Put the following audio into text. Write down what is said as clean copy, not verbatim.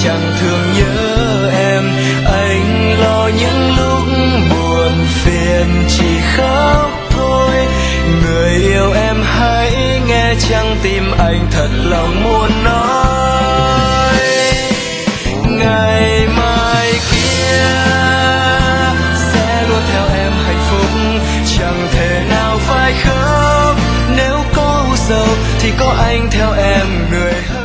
chẳng thường nhớ em. Anh lo những lúc buồn phiền chỉ khóc thôi. Người yêu em hãy nghe, chẳng tim anh thật lòng muốn nói. Ngày mai kia sẽ luôn theo em hạnh phúc, chẳng thể nào phải khóc. Nếu có u sầu thì có anh theo em người hỡi.